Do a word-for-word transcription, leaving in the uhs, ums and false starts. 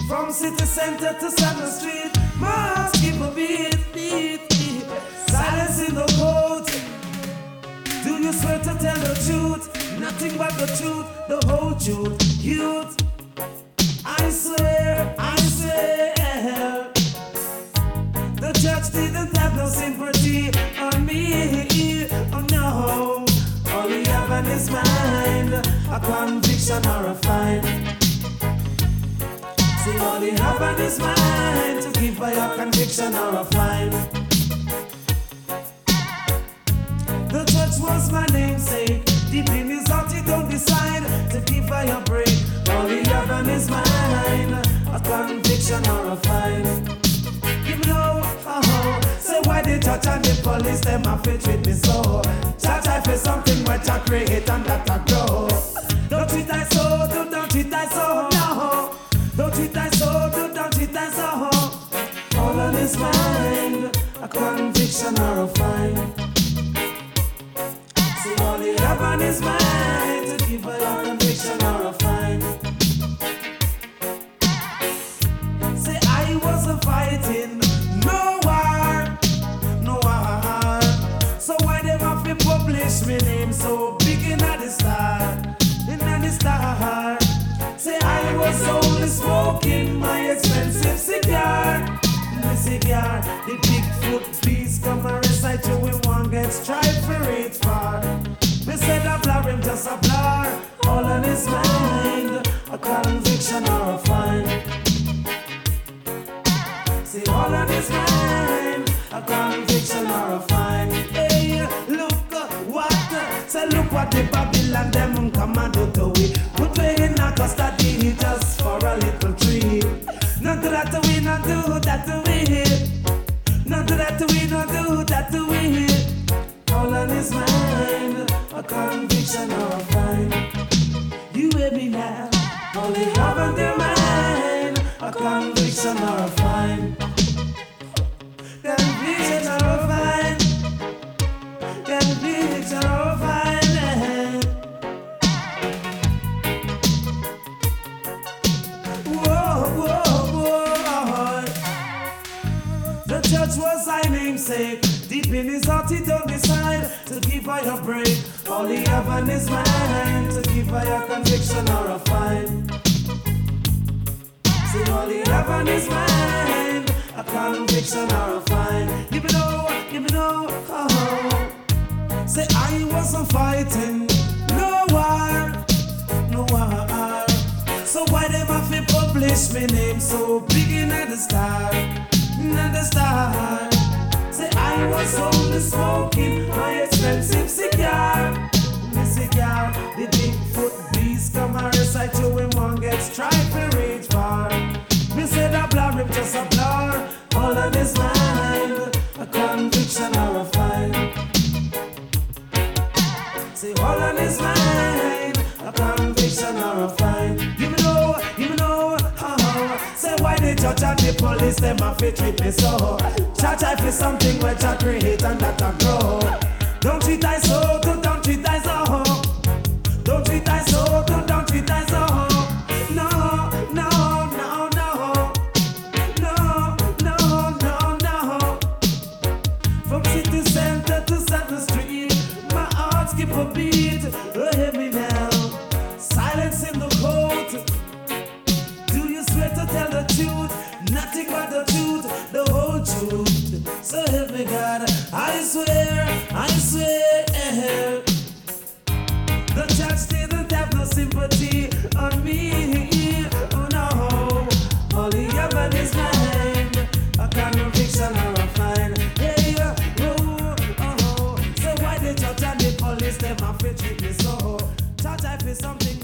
From city center to Saddle Street, my heart keep a beat, beat, beat. Silence in the court. Do you swear to tell the truth? Nothing but the truth, the whole truth, youth. I swear, I swear. The church didn't have no sympathy on me. Oh no, all he have on his mind, a conviction or a fine. See, all he have on his mind, to give by a conviction or a fine. The church was my namesake. Deep in his heart he don't decide to give by a break. All he have on his mind, a conviction or a fine. You know, oh, say why the church and the police them have to treat me so. Church I feel something which I create and that I grow. Don't treat I so, do don't treat I so, no. Don't treat I so, do don't treat I so. All on his mind, a conviction or a fine. See all he have on his mind, to give a conviction or a fine. Say I wasn't fighting no war, no war. So why them have to publish me name so big in the star, in the star? Say I was only smoking my expensive cigar, my cigar. The Bigfoot please come and recite you we one gets tried for it far. Me said a blur him just a blur, all on his mind, a conviction or a fine. See all on his mind, a conviction or a fine. Hey, look uh, what, uh, say look what the Babylon them come and do to we. Put me in a custody just for a little treat. Not do that we, not do that we. Not do that we, not do that we. All on his mind, a conviction or a fine. You hear me now? All they have on their mind, a conviction or a fine. Conviction or a fine. Conviction or a fine. Whoa, whoa, whoa. The church was thy namesake. Deep in his heart he don't decide to give her a break. All he have on his mind, to give her a conviction or a fine. See all he have on his mind, a conviction or a fine. Give me no, give me no, oh. Say I wasn't fighting no war, no war. So why them have to publish me name so big in the star, in the star? Say I was only smoking my expensive cigar, my cigar. The Bigfoot beast come and recite you in one gets tried for reach far. Me said a blur him just a blur, all on his mind, a conviction or a fine. Say all on his mind, a conviction or a fine. You know, you know, oh, say why the judge and the police them have to treat me so. Church I feel something which I create and that I grow. Don't treat I so, don't, don't treat I so. Don't treat I so, don't, don't treat I so. No, no, no, no. No, no, no, no. From city center to Saddle Street, my heart skip a beat. Oh, hear me now. Silence in the court. Do you swear to tell the truth? Nothing but the truth, the whole truth. So help me God, I swear, I swear. The church didn't have no sympathy on me. Oh no, all he have on his mind, a conviction or a fine. Hey, oh, oh, oh. So why the church and the police them have to treat me so? Church I feel something